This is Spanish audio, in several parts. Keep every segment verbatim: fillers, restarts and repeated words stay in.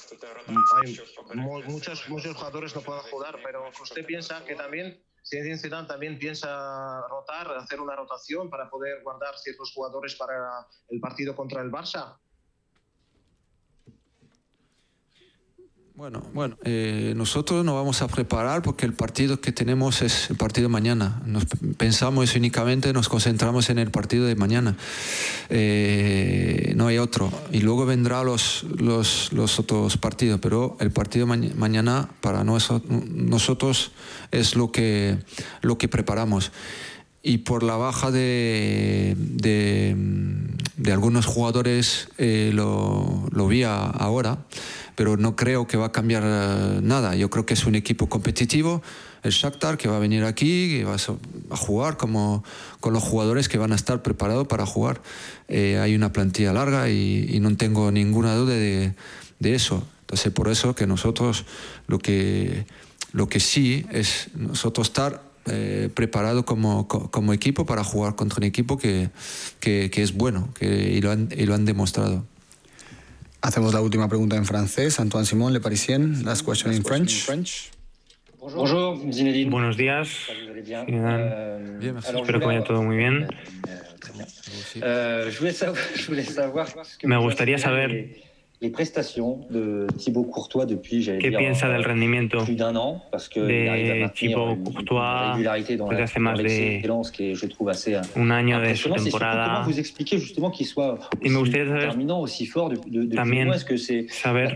hay muchos, muchos jugadores no pueden jugar, pero usted piensa que también Zinedine Zidane también piensa rotar, hacer una rotación para poder guardar ciertos jugadores para el partido contra el Barça. Bueno, bueno eh, nosotros nos vamos a preparar porque el partido que tenemos es el partido de mañana. Nos pensamos únicamente, nos concentramos en el partido de mañana. Eh, no hay otro. Y luego vendrán los, los, los otros partidos. Pero el partido ma- mañana para nosotros, nosotros es lo que, lo que preparamos. Y por la baja de, de, de algunos jugadores eh, lo, lo vi a, ahora, pero no creo que va a cambiar uh, nada. Yo creo que es un equipo competitivo, el Shakhtar, que va a venir aquí, que va a jugar como, con los jugadores que van a estar preparados para jugar. Eh, hay una plantilla larga y, y no tengo ninguna duda de, de eso. Entonces, por eso que nosotros lo que, lo que sí es nosotros estar Eh, preparado como, como equipo para jugar contra un equipo que, que, que es bueno que, y, lo han, y lo han demostrado. Hacemos la última pregunta en francés. Antoine Simon, Le Parisien, last question in French. Bonjour, Zinedine. Buenos días, Zinedine. Bien, espero que vaya todo muy bien. Me gustaría saber les prestations de Thibaut Courtois depuis, j'allais ¿qué dire, piensa del rendimiento plus d'un an, parce que de Thibaut Courtois desde hace más de un año de su temporada? Y me gustaría saber también saber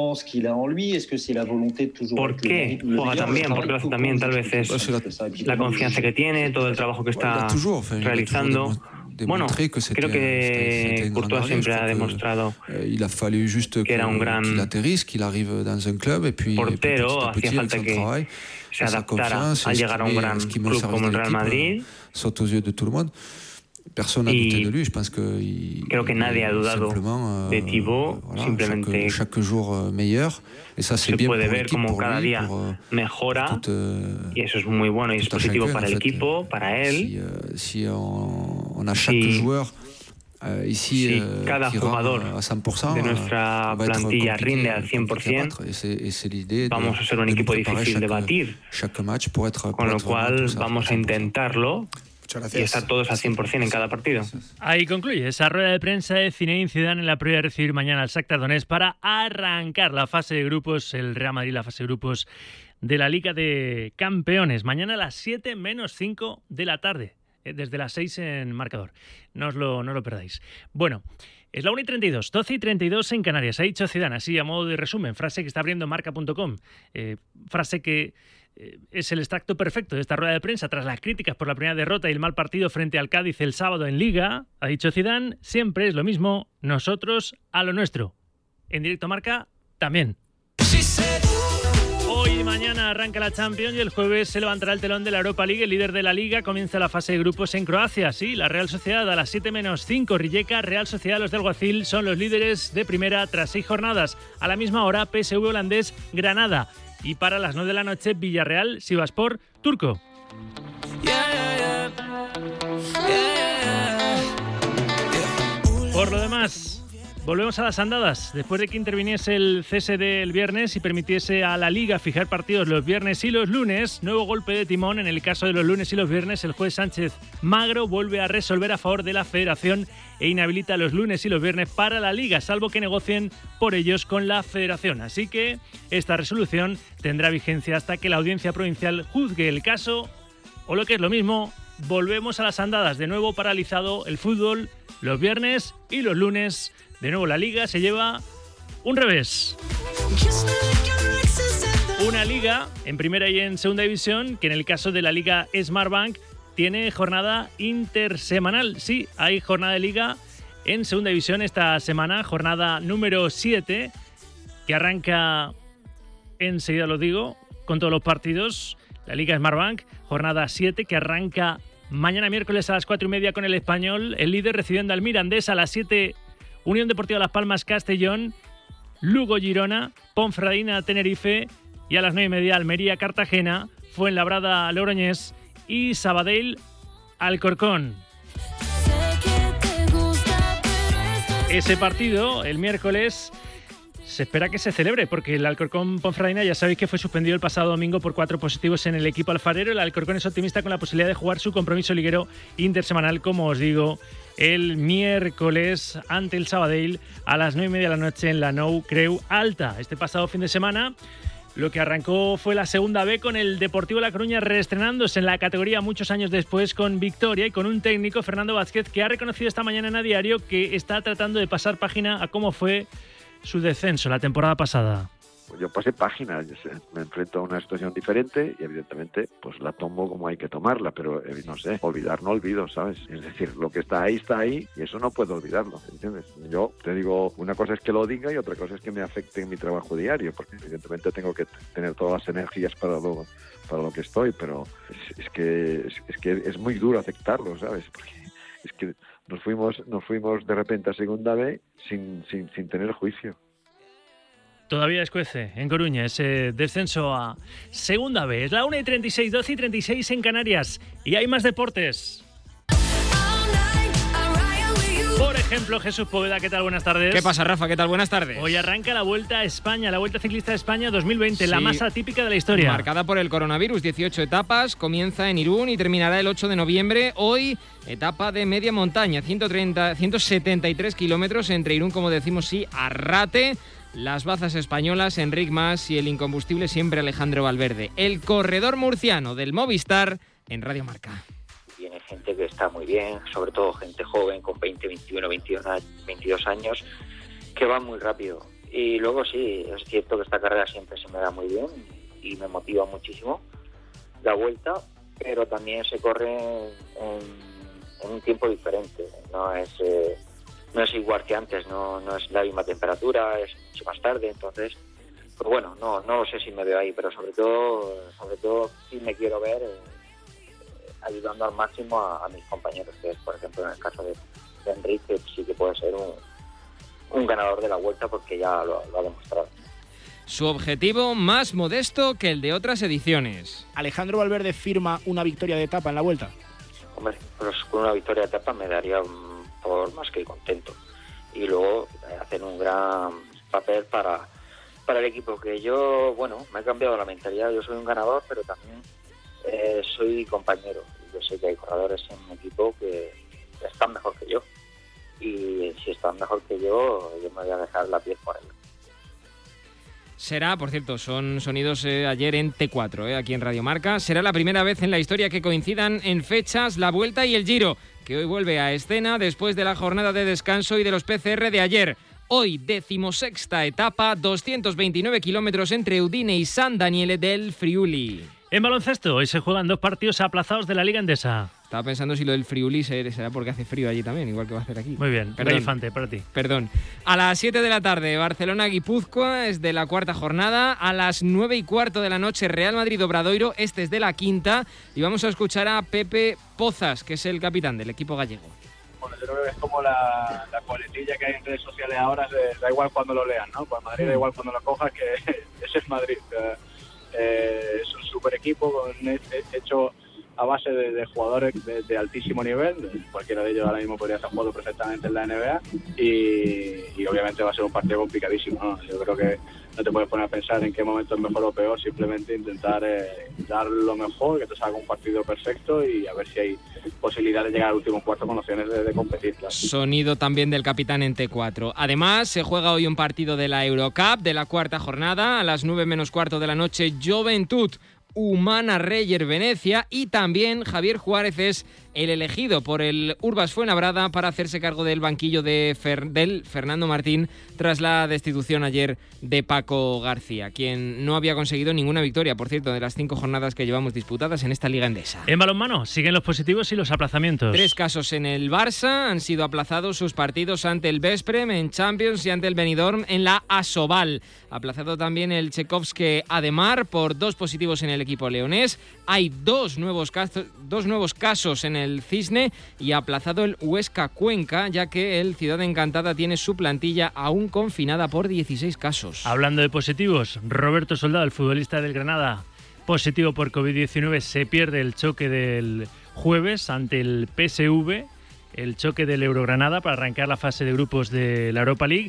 por qué juega tan bien, por qué lo hace tan bien. Tal vez es la confianza que tiene, todo el trabajo que está realizando. Bueno, creo que Courtois siempre ha demostrado que era un gran portero. Hacía falta que se adaptara al llegar a un gran club como el Real Madrid. Y creo que nadie ha dudado de Thibaut, simplemente se puede ver como cada día mejora y eso es muy bueno y es positivo para el equipo, para él. Si, si cada jugador de nuestra plantilla rinde al cien por ciento, vamos a ser un equipo difícil de batir, con lo cual vamos a intentarlo y estar todos al cien por ciento en cada partido. Ahí concluye esa rueda de prensa de Zinedine Zidane en la previa de recibir mañana al Shakhtar Donetsk para arrancar la fase de grupos, el Real Madrid, la fase de grupos de la Liga de Campeones. Mañana a las siete menos cinco de la tarde, desde las seis en marcador. No os lo, no lo perdáis. Bueno, es la una y treinta y dos, doce y treinta y dos en Canarias. Ha dicho Zidane, así a modo de resumen, frase que está abriendo marca punto com, eh, frase que es el extracto perfecto de esta rueda de prensa tras las críticas por la primera derrota y el mal partido frente al Cádiz el sábado en Liga. Ha dicho Zidane, siempre es lo mismo, nosotros a lo nuestro. En directo Marca, también. Hoy y mañana arranca la Champions y el jueves se levantará el telón de la Europa League. El líder de la Liga comienza la fase de grupos en Croacia. Sí, la Real Sociedad a las siete menos cinco. Rijeka, Real Sociedad, los del Alguacil son los líderes de primera tras seis jornadas. A la misma hora, P S V holandés, Granada. Y para las nueve de la noche, Villarreal, Sivasspor, turco. Por lo demás, volvemos a las andadas. Después de que interviniese el cese del viernes y permitiese a la Liga fijar partidos los viernes y los lunes, nuevo golpe de timón. En el caso de los lunes y los viernes, el juez Sánchez Magro vuelve a resolver a favor de la Federación e inhabilita los lunes y los viernes para la Liga, salvo que negocien por ellos con la Federación. Así que esta resolución tendrá vigencia hasta que la Audiencia Provincial juzgue el caso, o lo que es lo mismo, volvemos a las andadas. De nuevo paralizado el fútbol los viernes y los lunes. De nuevo la Liga se lleva un revés. Una Liga en primera y en segunda división que en el caso de la Liga Smartbank tiene jornada intersemanal. Sí, hay jornada de Liga en segunda división esta semana, jornada número siete, que arranca, enseguida lo digo, con todos los partidos. La Liga Smartbank, jornada siete, que arranca mañana miércoles a las cuatro y media con el Español, el líder recibiendo al Mirandés. A las siete, Unión Deportiva Las Palmas Castellón, Lugo Girona, Ponferradina Tenerife, y a las nueve y media Almería Cartagena, Fuenlabrada Logroñés y Sabadell Alcorcón. Ese partido, el miércoles, se espera que se celebre, porque el Alcorcón Ponferradina ya sabéis que fue suspendido el pasado domingo por cuatro positivos en el equipo alfarero. El Alcorcón es optimista con la posibilidad de jugar su compromiso liguero intersemanal, como os digo, el miércoles ante el Sabadell a las nueve y media de la noche en la Nou Creu Alta. Este pasado fin de semana lo que arrancó fue la segunda B con el Deportivo La Coruña reestrenándose en la categoría muchos años después con victoria y con un técnico, Fernando Vázquez, que ha reconocido esta mañana en A Diario que está tratando de pasar página a cómo fue su descenso la temporada pasada. Yo pasé página, me enfrento a una situación diferente y evidentemente pues la tomo como hay que tomarla, pero eh, no sé, olvidar no olvido, ¿sabes? Es decir, lo que está ahí está ahí y eso no puedo olvidarlo, ¿entiendes? Yo te digo, una cosa es que lo diga y otra cosa es que me afecte en mi trabajo diario, porque evidentemente tengo que tener todas las energías para lo, para lo que estoy, pero es, es que es, es que es muy duro aceptarlo, ¿sabes? Porque es que nos fuimos nos fuimos de repente a Segunda B sin sin sin tener juicio. Todavía escuece en Coruña ese descenso a Segunda B. Es la una y treinta y seis, doce y treinta y seis en Canarias. Y hay más deportes. Por ejemplo, Jesús Poveda, ¿qué tal? Buenas tardes. ¿Qué pasa, Rafa? ¿Qué tal? Buenas tardes. Hoy arranca la Vuelta a España, la Vuelta Ciclista de España dos mil veinte, sí, la más atípica de la historia. Marcada por el coronavirus, dieciocho etapas, comienza en Irún y terminará el ocho de noviembre. Hoy, etapa de media montaña, ciento treinta, ciento setenta y tres kilómetros entre Irún, como decimos, y Arrate. Las bazas españolas, Enric Mas y el incombustible siempre Alejandro Valverde. El corredor murciano del Movistar en Radio Marca. Viene gente que está muy bien, sobre todo gente joven con veinte, veintiuno, veintidós años, que van muy rápido. Y luego sí, es cierto que esta carrera siempre se me da muy bien y me motiva muchísimo la Vuelta, pero también se corre en, en un tiempo diferente. No es... Eh, No es igual que antes, no, no es la misma temperatura, es mucho más tarde, entonces, pues bueno, no no sé si me veo ahí, pero sobre todo, sobre todo sí me quiero ver eh, ayudando al máximo a, a mis compañeros, que es, por ejemplo, en el caso de, de Enrique, sí que puede ser un, un ganador de la Vuelta porque ya lo, lo ha demostrado. Su objetivo más modesto que el de otras ediciones. ¿Alejandro Valverde firma una victoria de etapa en la Vuelta? Hombre, pues con una victoria de etapa me daría por más que contento, y luego hacer un gran papel para, para el equipo, que yo, bueno, me he cambiado la mentalidad, yo soy un ganador, pero también eh, soy compañero, yo sé que hay corredores en mi equipo que están mejor que yo, y si están mejor que yo, yo me voy a dejar la piel por ellos. Será, por cierto, son sonidos eh, ayer en T cuatro, eh, aquí en Radio Marca. Será la primera vez en la historia que coincidan en fechas la Vuelta y el Giro, que hoy vuelve a escena después de la jornada de descanso y de los P C R de ayer. Hoy, decimosexta etapa, doscientos veintinueve kilómetros entre Udine y San Daniele del Friuli. En baloncesto, hoy se juegan dos partidos aplazados de la Liga Endesa. Estaba pensando si lo del Friuli será porque hace frío allí también, igual que va a hacer aquí. Muy bien, perdón, Infante, para ti. Perdón. A las siete de la tarde, Barcelona-Guipúzcoa es de la cuarta jornada. A las nueve y cuarto de la noche, Real Madrid-Obradoiro, este es de la quinta. Y vamos a escuchar a Pepe Pozas, que es el capitán del equipo gallego. Bueno, yo creo que es como la, la coletilla que hay en redes sociales ahora, da igual cuando lo lean, ¿no? Para Madrid da igual cuando lo cojas, que ese es Madrid. Eh, es un super equipo con, hecho a base de, de jugadores de, de altísimo nivel. Cualquiera de ellos ahora mismo podría estar jugando perfectamente en la N B A y, y obviamente va a ser un partido complicadísimo, ¿no? Yo creo que no te puedes poner a pensar en qué momento es mejor o peor, simplemente intentar eh, dar lo mejor, que te salga un partido perfecto y a ver si hay posibilidad de llegar al último cuarto con opciones de, de competir. Claro. Sonido también del capitán en T cuatro. Además, se juega hoy un partido de la Eurocup de la cuarta jornada. A las nueve menos cuarto de la noche, Juventud Humana Reyer Venecia, y también Javier Juárez es el elegido por el Urbas Fuenlabrada para hacerse cargo del banquillo de Fer, del Fernando Martín tras la destitución ayer de Paco García, quien no había conseguido ninguna victoria, por cierto, de las cinco jornadas que llevamos disputadas en esta Liga Endesa. En balonmano siguen los positivos y los aplazamientos. Tres casos en el Barça, han sido aplazados sus partidos ante el Vesprem en Champions y ante el Benidorm en la Asobal. Aplazado también el Tchaikovsky Ademar por dos positivos en el equipo leonés. Hay dos nuevos casos, dos nuevos casos en el Cisne y aplazado el Huesca Cuenca, ya que el Ciudad Encantada tiene su plantilla aún confinada por dieciséis casos. Hablando de positivos, Roberto Soldado, el futbolista del Granada, positivo por covid diecinueve, se pierde el choque del jueves ante el P S V, el choque del Eurogranada para arrancar la fase de grupos de la Europa League.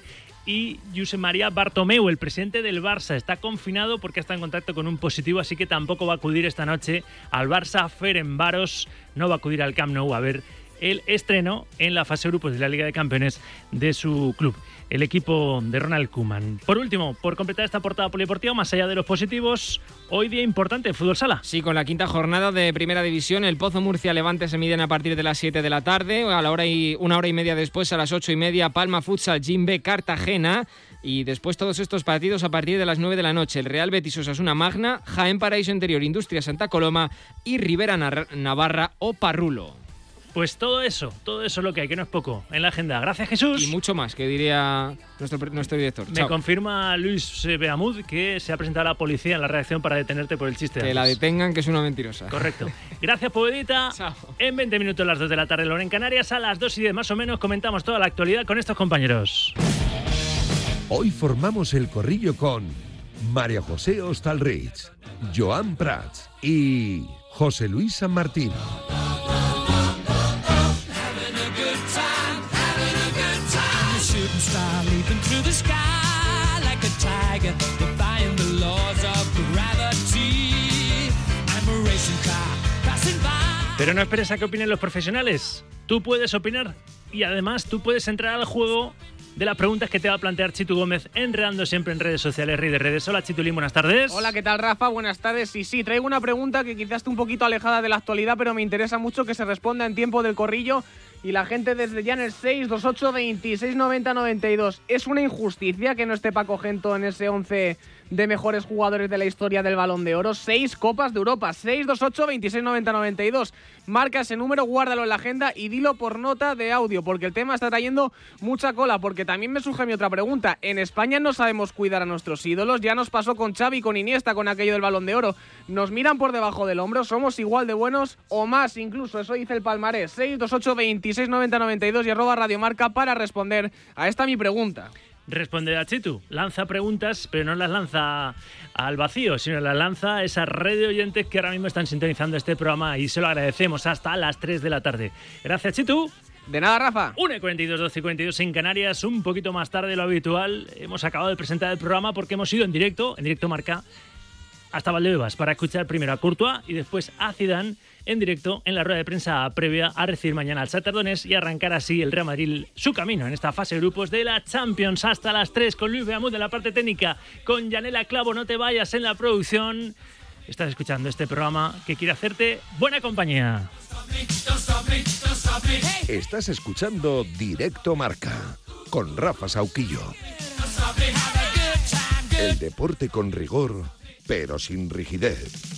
y Josep María Bartomeu, el presidente del Barça. Está confinado porque está en contacto con un positivo, así que tampoco va a acudir esta noche al Barça. Ferencváros no va a acudir al Camp Nou a ver el estreno en la fase grupos de la Liga de Campeones de su club, el equipo de Ronald Koeman. Por último, por completar esta portada polideportiva, más allá de los positivos, hoy día importante, fútbol sala. Sí, con la quinta jornada de Primera División, el Pozo Murcia Levante se miden a partir de las siete de la tarde, a la hora y una hora y media después, a las ocho y media, Palma Futsal Jimbe Cartagena, y después todos estos partidos a partir de las nueve de la noche, el Real Betis Osasuna Magna, Jaén Paraíso Interior Industria Santa Coloma y Rivera Navarra o Parrulo. Pues todo eso, todo eso es lo que hay, que no es poco, en la agenda. Gracias, Jesús. Y mucho más, que diría nuestro, nuestro director. Me Chao. Confirma Luis Beamud que se ha presentado a la policía en la redacción para detenerte por el chiste. Que de la detengan, que es una mentirosa. Correcto. Gracias, Povedita. Chao. En veinte minutos, las dos de la tarde, Lora en Canarias, a las dos y diez más o menos, comentamos toda la actualidad con estos compañeros. Hoy formamos el corrillo con María José Hostalrich, Joan Prats y José Luis San Martín. Pero no esperes a que opinen los profesionales. Tú puedes opinar y además tú puedes entrar al juego de las preguntas que te va a plantear Chitu Gómez, enredando siempre en redes sociales, Rey de Redes. Hola, Chitulín, buenas tardes. Hola, ¿qué tal, Rafa? Buenas tardes. Y sí, traigo una pregunta que quizás esté un poquito alejada de la actualidad, pero me interesa mucho que se responda en tiempo del corrillo. Y la gente desde ya en el seis dos ocho veintiséis noventa noventa y dos. ¿Es una injusticia que no esté Paco Gento en ese once de mejores jugadores de la historia del Balón de Oro? Seis Copas de Europa. seis dos ocho veintiséis noventa noventa y dos. Marca ese número, guárdalo en la agenda y dilo por nota de audio, porque el tema está trayendo mucha cola. Porque también me surge mi otra pregunta. En España no sabemos cuidar a nuestros ídolos. Ya nos pasó con Xavi, con Iniesta, con aquello del Balón de Oro. Nos miran por debajo del hombro. ¿Somos igual de buenos o más incluso? Eso dice el palmarés. seis dos ocho veintiséis noventa noventa y dos y arroba Radiomarca para responder a esta mi pregunta. Responde a Chitu. Lanza preguntas, pero no las lanza al vacío, sino las lanza a esa red de oyentes que ahora mismo están sintonizando este programa y se lo agradecemos hasta las tres de la tarde. Gracias, Chitu. De nada, Rafa. una y cuarenta y dos, doce y cuarenta y dos en Canarias, un poquito más tarde de lo habitual. Hemos acabado de presentar el programa porque hemos ido en directo, en directo Marca, hasta Valdebebas para escuchar primero a Courtois y después a Zidane en directo en la rueda de prensa previa a recibir mañana al Shakhtar Donetsk y arrancar así el Real Madrid su camino en esta fase de grupos de la Champions hasta las tres con Luis Beamud en la parte técnica, con Yanela Clavo, no te vayas en la producción. Estás escuchando este programa que quiere hacerte buena compañía. Estás escuchando Directo Marca con Rafa Sauquillo. El deporte con rigor, pero sin rigidez.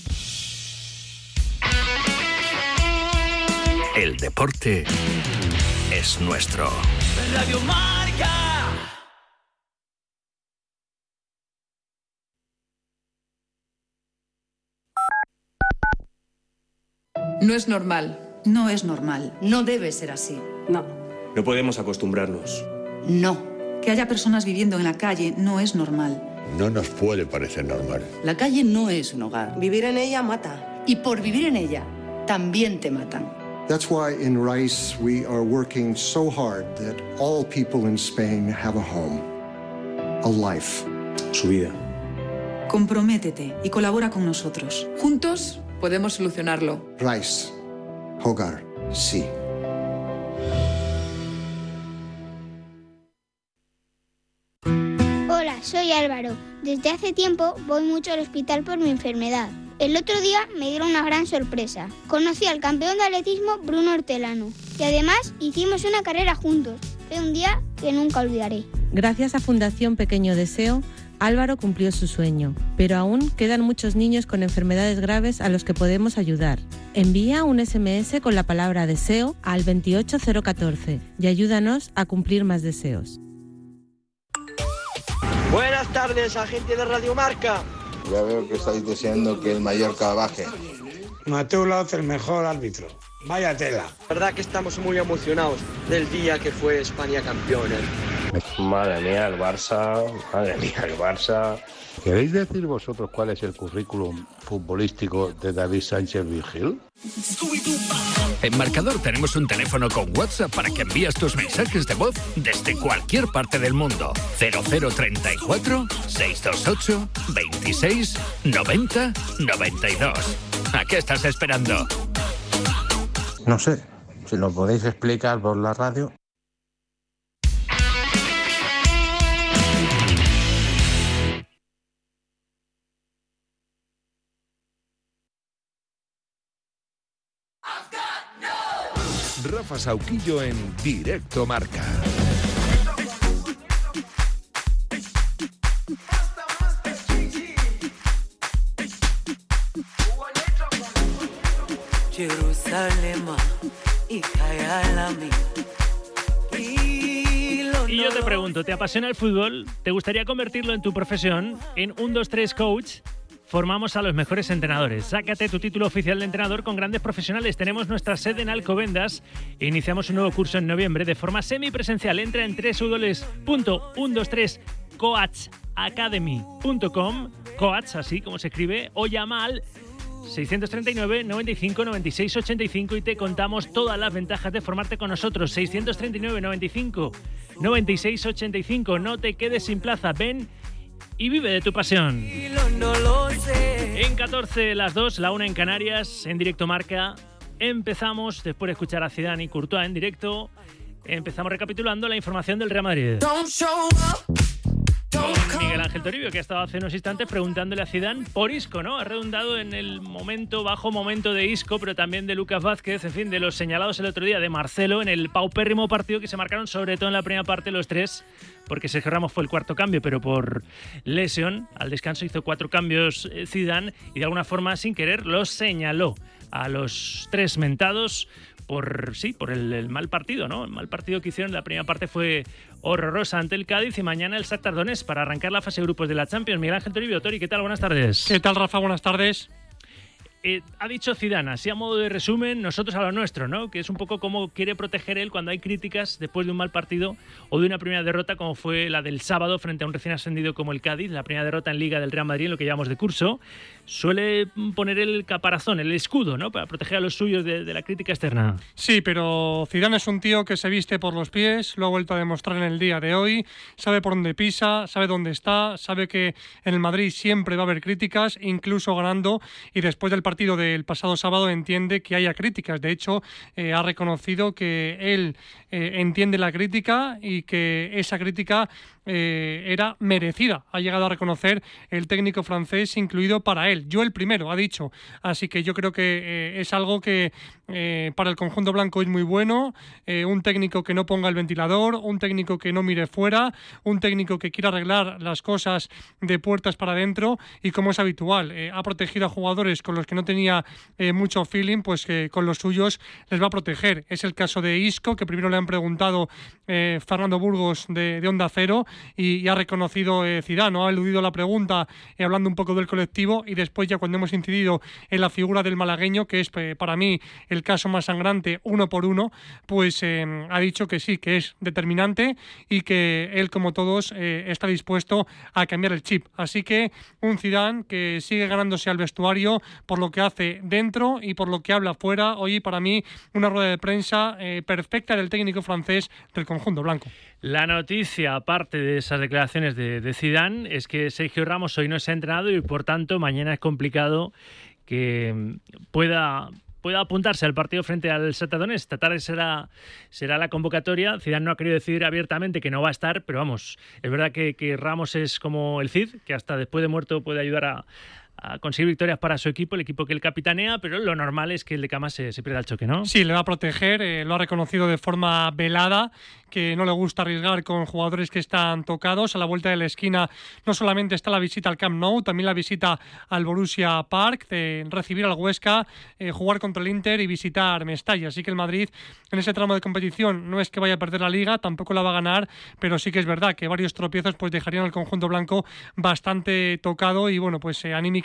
El deporte es nuestro. Radio Marca. No es normal. No es normal. No debe ser así. No. No podemos acostumbrarnos. No. Que haya personas viviendo en la calle no es normal. No nos puede parecer normal. La calle no es un hogar. Vivir en ella mata. Y por vivir en ella, también te matan. That's why in RICE we are working so hard that all people in Spain have a home, a life. Su vida. Comprométete y colabora con nosotros. Juntos podemos solucionarlo. RICE. Hogar. Sí. Hola, soy Álvaro. Desde hace tiempo voy mucho al hospital por mi enfermedad. El otro día me dieron una gran sorpresa. Conocí al campeón de atletismo Bruno Hortelano y además hicimos una carrera juntos. Fue un día que nunca olvidaré. Gracias a Fundación Pequeño Deseo, Álvaro cumplió su sueño, pero aún quedan muchos niños con enfermedades graves a los que podemos ayudar. Envía un ese eme ese con la palabra deseo al veintiocho cero catorce y ayúdanos a cumplir más deseos. Buenas tardes, agente de Radio Marca. Ya veo que estáis deseando que el Mallorca baje. Mateu Laoz, el mejor árbitro. Vaya tela. La verdad que estamos muy emocionados del día que fue España campeona. Madre mía, el Barça, madre mía, el Barça. ¿Queréis decir vosotros cuál es el currículum futbolístico de David Sánchez Virgil? En Marcador tenemos un teléfono con WhatsApp para que envíes tus mensajes de voz desde cualquier parte del mundo. cero cero treinta y cuatro, seiscientos veintiocho, veintiséis, noventa, noventa y dos. ¿A qué estás esperando? No sé, si lo podéis explicar por la radio. Rafa Sauquillo en Directo Marca. Y yo te pregunto, ¿te apasiona el fútbol? ¿Te gustaría convertirlo en tu profesión? En uno dos tres Coach formamos a los mejores entrenadores. Sácate tu título oficial de entrenador con grandes profesionales. Tenemos nuestra sede en Alcobendas e iniciamos un nuevo curso en noviembre de forma semipresencial. Entra en doble u doble u doble u punto ciento veintitrés coach academy punto com, coach así como se escribe, o llama al seiscientos treinta y nueve, noventa y cinco, noventa y seis, ochenta y cinco y te contamos todas las ventajas de formarte con nosotros. seiscientos treinta y nueve, noventa y cinco, noventa y seis, ochenta y cinco. No te quedes sin plaza, ven y vive de tu pasión. En catorce, las dos, la una en Canarias, en Directo Marca. Empezamos, después de escuchar a Zidane y Courtois en directo, empezamos recapitulando la información del Real Madrid. Con Miguel Ángel Toribio, que ha estado hace unos instantes preguntándole a Zidane por Isco, ¿no? Ha redundado en el momento, bajo momento de Isco, pero también de Lucas Vázquez, en fin, de los señalados el otro día de Marcelo en el paupérrimo partido que se marcaron, sobre todo en la primera parte, los tres, porque Sergio Ramos fue el cuarto cambio, pero por lesión, al descanso hizo cuatro cambios Zidane y de alguna forma, sin querer, los señaló a los tres mentados por sí, por el, el mal partido, ¿no? El mal partido que hicieron. La primera parte fue horrorosa ante el Cádiz y mañana el Shakhtar Donetsk para arrancar la fase de grupos de la Champions. Miguel Ángel Toribio. Tori, ¿qué tal? Buenas tardes. ¿Qué tal, Rafa? Buenas tardes. Eh, ha dicho Zidane, así a modo de resumen, nosotros a lo nuestro, ¿no? Que es un poco como quiere proteger él cuando hay críticas después de un mal partido o de una primera derrota como fue la del sábado frente a un recién ascendido como el Cádiz, la primera derrota en Liga del Real Madrid en lo que llamamos de curso. Suele poner el caparazón, el escudo, ¿no? Para proteger a los suyos de, de la crítica externa. Sí, pero Zidane es un tío que se viste por los pies, lo ha vuelto a demostrar en el día de hoy, sabe por dónde pisa, sabe dónde está, sabe que en el Madrid siempre va a haber críticas, incluso ganando, y después del partido del pasado sábado entiende que haya críticas. De hecho, eh, ha reconocido que él eh, entiende la crítica y que esa crítica eh, era merecida. Ha llegado a reconocer el técnico francés, incluido para él. Yo el primero, ha dicho. Así que yo creo que eh, es algo que eh, para el conjunto blanco es muy bueno. Eh, un técnico que no ponga el ventilador, un técnico que no mire fuera, un técnico que quiera arreglar las cosas de puertas para adentro y, como es habitual, eh, ha protegido a jugadores con los que no tenía eh, mucho feeling, pues que con los suyos les va a proteger. Es el caso de Isco, que primero le han preguntado eh, Fernando Burgos de, de Onda Cero y, y ha reconocido eh, Zidane, ¿no? Ha eludido la pregunta eh, hablando un poco del colectivo y después ya cuando hemos incidido en la figura del malagueño, que es eh, para mí el caso más sangrante uno por uno, pues eh, ha dicho que sí, que es determinante y que él, como todos, eh, está dispuesto a cambiar el chip. Así que un Zidane que sigue ganándose al vestuario por lo que hace dentro y por lo que habla fuera. Hoy para mí una rueda de prensa eh, perfecta del técnico francés del conjunto blanco. La noticia, aparte de esas declaraciones de, de Zidane, es que Sergio Ramos hoy no se ha entrenado y por tanto mañana es complicado que pueda pueda apuntarse al partido frente al Shakhtar Donetsk. Esta tarde será, será la convocatoria. Zidane no ha querido decir abiertamente que no va a estar, pero vamos, es verdad que, que Ramos es como el Cid, que hasta después de muerto puede ayudar a a conseguir victorias para su equipo, el equipo que él capitanea, pero lo normal es que el de Cama se, se pierda el choque, ¿no? Sí, le va a proteger, eh, lo ha reconocido de forma velada, que no le gusta arriesgar con jugadores que están tocados. A la vuelta de la esquina no solamente está la visita al Camp Nou, también la visita al Borussia Park, de recibir al Huesca, eh, jugar contra el Inter y visitar Mestalla. Así que el Madrid en ese tramo de competición no es que vaya a perder la Liga, tampoco la va a ganar, pero sí que es verdad que varios tropiezos pues dejarían al conjunto blanco bastante tocado y bueno, pues eh, anímicamente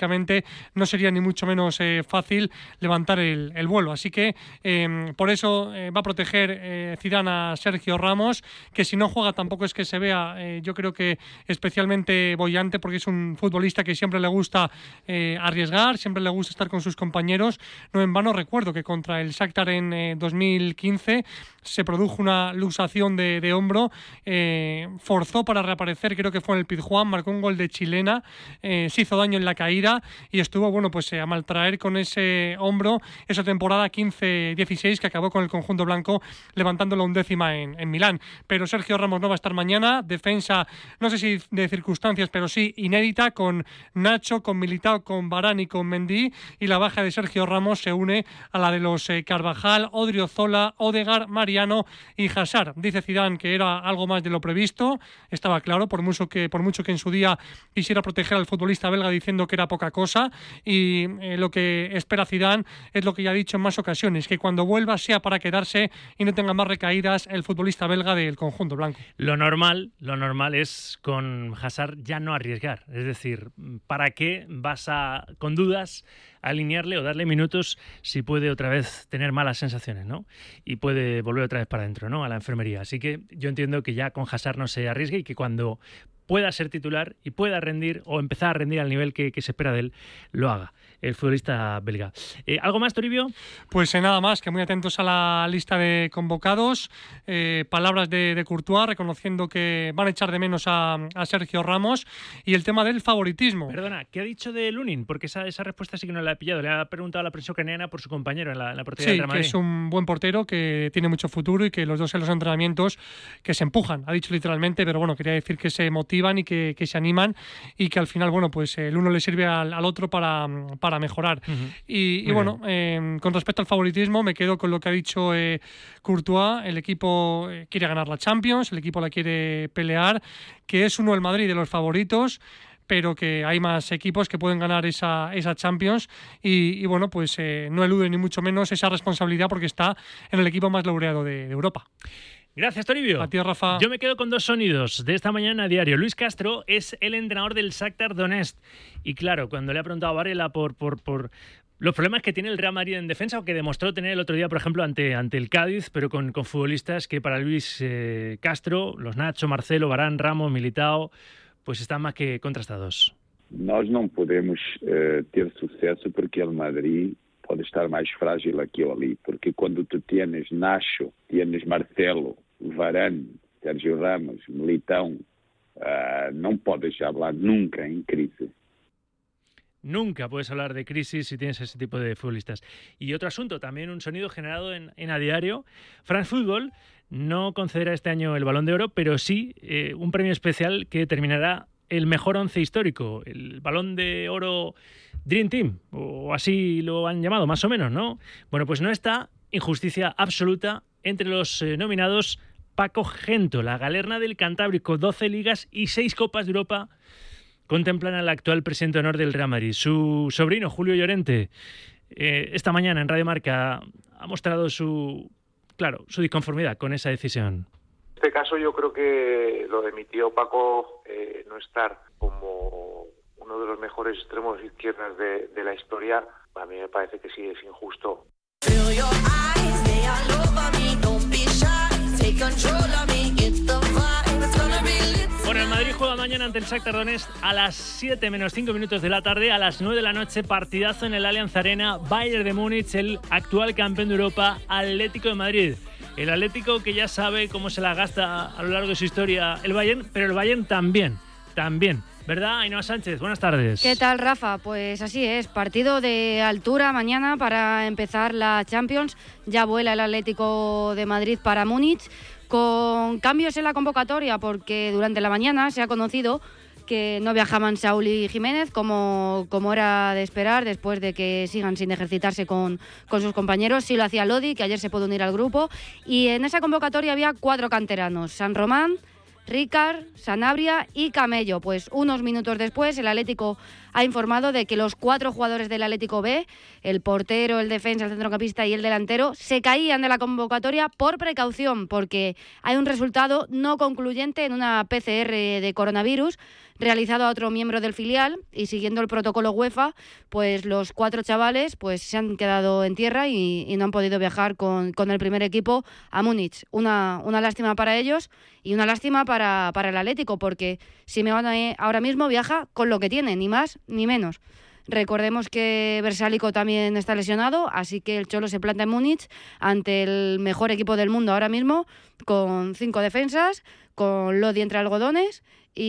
físicamente no sería ni mucho menos eh, fácil levantar el, el vuelo. Así que eh, por eso eh, va a proteger eh, Zidane a Sergio Ramos, que si no juega tampoco es que se vea, eh, yo creo que especialmente boyante, porque es un futbolista que siempre le gusta eh, arriesgar, siempre le gusta estar con sus compañeros. No en vano recuerdo que contra el Shakhtar en eh, dos mil quince se produjo una luxación de, de hombro, eh, forzó para reaparecer, creo que fue en el Pizjuán, marcó un gol de chilena, eh, se hizo daño en la caída y estuvo, bueno, pues eh, a maltraer con ese hombro esa temporada quince dieciséis que acabó con el conjunto blanco levantando la undécima en, en Milán. Pero Sergio Ramos no va a estar mañana, defensa, no sé si de circunstancias, pero sí inédita, con Nacho, con Militao, con Varane y con Mendy, y la baja de Sergio Ramos se une a la de los eh, Carvajal, Odriozola, Odegaard, Mariano y Hazard. Dice Zidane que era algo más de lo previsto, estaba claro, por mucho que, por mucho que en su día quisiera proteger al futbolista belga diciendo que era poca cosa, y eh, lo que espera Zidane es lo que ya ha dicho en más ocasiones, que cuando vuelva sea para quedarse y no tenga más recaídas el futbolista belga del conjunto blanco. Lo normal, lo normal es con Hazard ya no arriesgar, es decir, ¿para qué vas a, con dudas, alinearle o darle minutos si puede otra vez tener malas sensaciones, ¿no? Y puede volver otra vez para adentro, ¿no? A la enfermería. Así que yo entiendo que ya con Hazard no se arriesgue y que cuando pueda ser titular y pueda rendir o empezar a rendir al nivel que, que se espera de él, lo haga el futbolista belga. Eh, ¿Algo más, Toribio? Pues eh, nada más, que muy atentos a la lista de convocados. Eh, palabras de, de Courtois, reconociendo que van a echar de menos a, a Sergio Ramos, y el tema del favoritismo. Perdona, ¿qué ha dicho de Lunin? Porque esa, esa respuesta sí que no la he pillado. Le ha preguntado a la prensa ucraniana por su compañero en la, en la portería sí, del Real Madrid. Que es un buen portero, que tiene mucho futuro y que los dos en los entrenamientos que se empujan, ha dicho literalmente, pero bueno, quería decir que se motivan y que, que se animan, y que al final, bueno, pues el uno le sirve al, al otro para, para mejorar. Uh-huh. Y, y bueno, eh, con respecto al favoritismo, me quedo con lo que ha dicho eh, Courtois. El equipo eh, quiere ganar la Champions, el equipo la quiere pelear, que es uno el Madrid de los favoritos, pero que hay más equipos que pueden ganar esa, esa Champions, y, y bueno, pues eh, no elude ni mucho menos esa responsabilidad porque está en el equipo más laureado de, de Europa. Gracias, Toribio. A ti, Rafa. Yo me quedo con dos sonidos de esta mañana a diario. Luis Castro es el entrenador del Shakhtar Donetsk. Y claro, cuando le ha preguntado a Varela por, por, por los problemas que tiene el Real Madrid en defensa, o que demostró tener el otro día, por ejemplo, ante, ante el Cádiz, pero con, con futbolistas que para Luis eh, Castro, los Nacho, Marcelo, Varane, Ramos, Militao, pues están más que contrastados. Nós não podemos uh, ter sucesso porque o Madrid pode estar mais frágil aqui ou ali, porque quando tu tienes Nacho, tienes Marcelo, Varane, Sergio Ramos, Militão, uh, não podes hablar nunca en crisis. Nunca puedes hablar de crisis si tienes ese tipo de futbolistas. Y otro asunto, también un sonido generado en, en A Diario. France Football no concederá este año el Balón de Oro, pero sí eh, un premio especial que determinará el mejor once histórico, el Balón de Oro Dream Team, o así lo han llamado, más o menos, ¿no? Bueno, pues no está, injusticia absoluta, entre los eh, nominados Paco Gento, la galerna del Cantábrico, doce ligas y seis Copas de Europa contemplan al actual presidente de honor del Real Madrid. Su sobrino, Julio Llorente, eh, esta mañana en Radio Marca ha mostrado su, claro, su disconformidad con esa decisión. En este caso yo creo que lo de mi tío Paco eh, no estar como uno de los mejores extremos izquierdas de, de la historia, a mí me parece que sí es injusto. Bueno, el Madrid juega mañana ante el Shakhtar Donetsk a las siete menos cinco minutos de la tarde. A las nueve de la noche, partidazo en el Allianz Arena. Bayern de Múnich, el actual campeón de Europa, Atlético de Madrid. El Atlético que ya sabe cómo se la gasta a lo largo de su historia el Bayern, pero el Bayern también, también. ¿Verdad, Ainhoa Sánchez? Buenas tardes. ¿Qué tal, Rafa? Pues así es, partido de altura mañana para empezar la Champions. Ya vuela el Atlético de Madrid para Múnich, con cambios en la convocatoria, porque durante la mañana se ha conocido que no viajaban Saúl y Jiménez, como, como era de esperar, después de que sigan sin ejercitarse con, con sus compañeros. Sí lo hacía Lodi, que ayer se pudo unir al grupo, y en esa convocatoria había cuatro canteranos: San Román, Ricard, Sanabria y Camello. Pues unos minutos después el Atlético ha informado de que los cuatro jugadores del Atlético B, el portero, el defensa, el centrocampista y el delantero, se caían de la convocatoria por precaución, porque hay un resultado no concluyente en una P C R de coronavirus realizado a otro miembro del filial, y siguiendo el protocolo UEFA, pues los cuatro chavales pues se han quedado en tierra y, y no han podido viajar con, con el primer equipo a Múnich. Una, una lástima para ellos y una lástima para, para el Atlético, porque Simeone ahora mismo viaja con lo que tiene, ni más ni menos. Recordemos que Versálico también está lesionado, así que el Cholo se planta en Múnich ante el mejor equipo del mundo ahora mismo, con cinco defensas, con Lodi entre algodones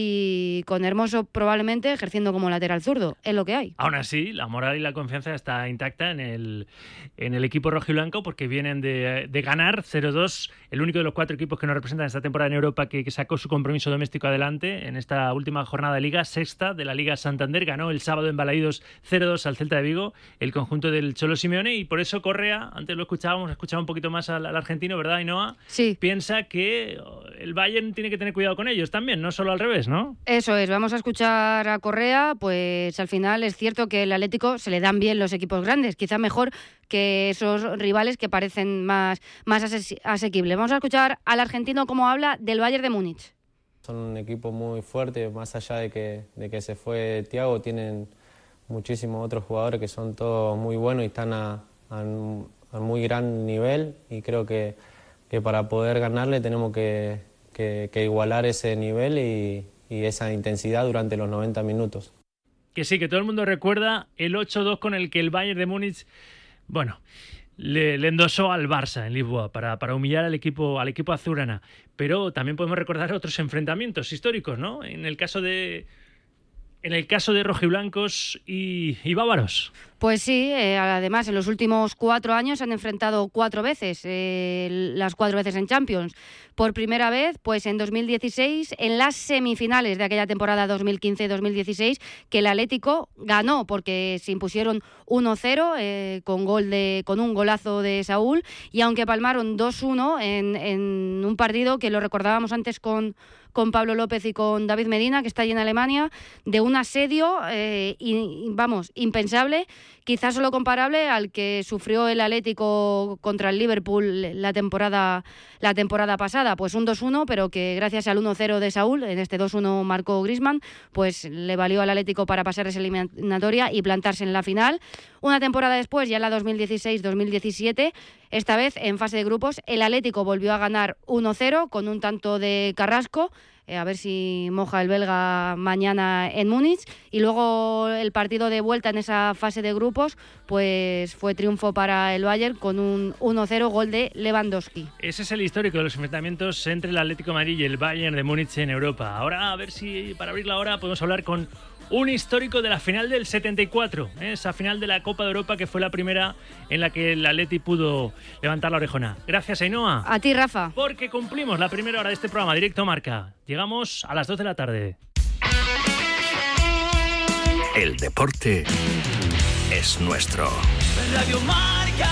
y con Hermoso probablemente ejerciendo como lateral zurdo. Es lo que hay. Aún así, la moral y la confianza está intacta en el, en el equipo rojiblanco, porque vienen de, de ganar cero dos, el único de los cuatro equipos que nos representan esta temporada en Europa que, que sacó su compromiso doméstico adelante en esta última jornada de Liga, sexta de la Liga Santander. Ganó el sábado en Balaídos cero dos al Celta de Vigo, el conjunto del Cholo Simeone, y por eso Correa, antes lo escuchábamos, escuchaba un poquito más al, al argentino, ¿verdad, Ainhoa? Sí. Piensa que el Bayern tiene que tener cuidado con ellos también, no solo al revés, ¿no? Eso es, vamos a escuchar a Correa. Pues al final es cierto que el Atlético se le dan bien los equipos grandes, quizá mejor que esos rivales que parecen más, más ase- asequibles. Vamos a escuchar al argentino cómo habla del Bayern de Múnich. Son un equipo muy fuerte, más allá de que, de que se fue Thiago, tienen muchísimos otros jugadores que son todos muy buenos y están a, a, a muy gran nivel, y creo que, que para poder ganarle tenemos que, que, que igualar ese nivel y, y esa intensidad durante los noventa minutos. Que sí, que todo el mundo recuerda el ocho dos con el que el Bayern de Múnich, bueno, le, le endosó al Barça en Lisboa para, para humillar al equipo, al equipo azulgrana. Pero también podemos recordar otros enfrentamientos históricos, ¿no? En el caso de, en el caso de rojiblancos y, y bávaros. Pues sí, eh, además en los últimos cuatro años se han enfrentado cuatro veces, eh, las cuatro veces en Champions. Por primera vez, pues en dos mil dieciséis, en las semifinales de aquella temporada dos mil quince dos mil dieciséis, que el Atlético ganó porque se impusieron uno cero eh, con, gol de, con un golazo de Saúl, y aunque palmaron dos uno en, en un partido que lo recordábamos antes con... con Pablo López y con David Medina, que está allí en Alemania, de un asedio, eh, y, vamos, impensable, quizás solo comparable al que sufrió el Atlético contra el Liverpool la temporada, la temporada pasada. Pues un dos uno, pero que gracias al uno cero de Saúl, en este dos uno marcó Griezmann, pues le valió al Atlético para pasar esa eliminatoria y plantarse en la final. Una temporada después, ya en la dos mil dieciséis dos mil diecisiete, esta vez en fase de grupos, el Atlético volvió a ganar uno cero con un tanto de Carrasco, eh, a ver si moja el belga mañana en Múnich, y luego el partido de vuelta en esa fase de grupos pues fue triunfo para el Bayern con un uno cero, gol de Lewandowski. Ese es el histórico de los enfrentamientos entre el Atlético de Madrid y el Bayern de Múnich en Europa. Ahora, a ver si para abrir la hora podemos hablar con un histórico de la final del setenta y cuatro, ¿eh? Esa final de la Copa de Europa que fue la primera en la que el Atleti pudo levantar la orejona. Gracias, Ainhoa. A ti, Rafa. Porque cumplimos la primera hora de este programa, Directo Marca. Llegamos a las dos de la tarde. El deporte es nuestro. Radio Marca.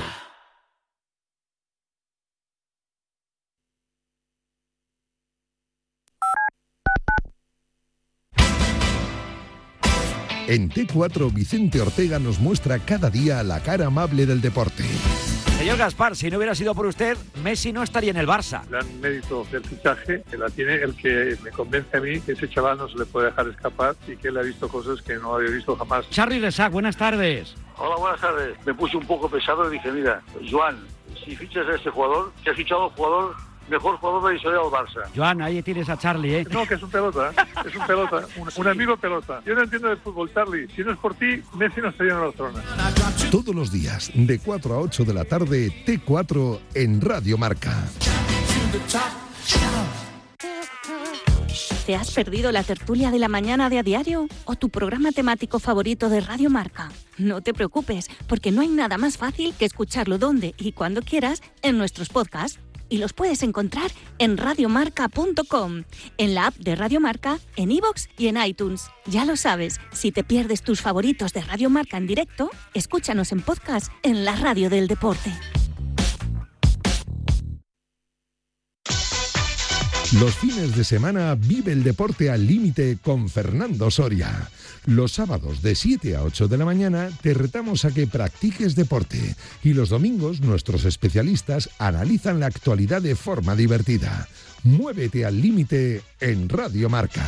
En T cuatro, Vicente Ortega nos muestra cada día la cara amable del deporte. Señor Gaspar, si no hubiera sido por usted, Messi no estaría en el Barça. El gran mérito del fichaje que la tiene el que me convence a mí que ese chaval no se le puede dejar escapar y que él ha visto cosas que no había visto jamás. Charly Resac, buenas tardes. Hola, buenas tardes. Me puse un poco pesado y dije, mira, Joan, si fichas a este jugador, que has fichado a un jugador, mejor jugador de la historia del Barça. Joan, ahí tienes a Charly, ¿eh? No, que es un pelota, ¿eh? Es un pelota, un, un amigo pelota. Yo no entiendo de fútbol, Charly. Si no es por ti, Messi no estaría en Barcelona. Todos los días, de cuatro a ocho de la tarde, T cuatro en Radio Marca. ¿Te has perdido la tertulia de la mañana de A Diario o tu programa temático favorito de Radio Marca? No te preocupes, porque no hay nada más fácil que escucharlo donde y cuando quieras en nuestros podcasts. Y los puedes encontrar en radiomarca punto com, en la app de Radio Marca, en iVoox y en iTunes. Ya lo sabes, si te pierdes tus favoritos de Radio Marca en directo, escúchanos en podcast en la radio del deporte. Los fines de semana vive el deporte al límite con Fernando Soria. Los sábados de siete a ocho de la mañana te retamos a que practiques deporte y los domingos nuestros especialistas analizan la actualidad de forma divertida. Muévete al límite en Radio Marca.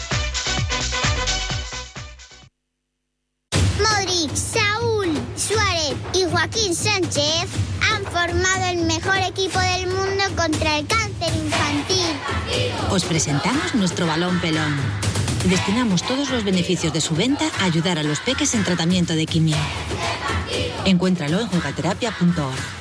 Modric, Saúl, Suárez y Joaquín Sánchez han formado el mejor equipo del mundo contra el cáncer infantil. Os presentamos nuestro balón pelón. Destinamos todos los beneficios de su venta a ayudar a los peques en tratamiento de quimio. Encuéntralo en jugaterapia punto org.